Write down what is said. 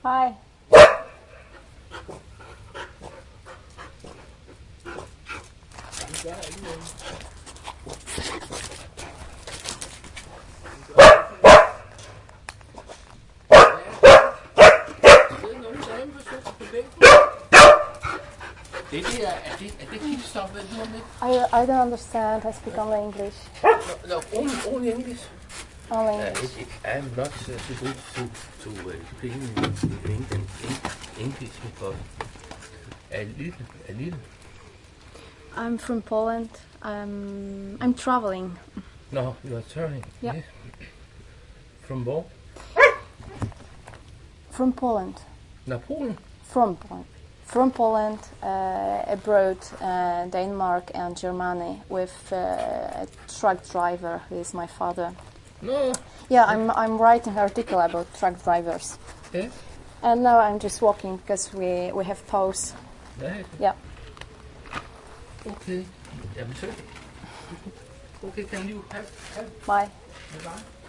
Hi. I don't understand. I speak only English. No, only English. Only English. I'm not so good to speak English because a little. I'm from Poland. I'm traveling. No, you are traveling. Yeah. Yes. From where? From Poland. No, Poland. From Poland. From Poland, abroad, Denmark and Germany with a truck driver who is my father. No. Yeah, I'm writing an article about truck drivers. Yes. And now I'm just walking because we have pause. Yes. Yeah. Okay. Jamen så. Okay, can you have? Bye. Bye.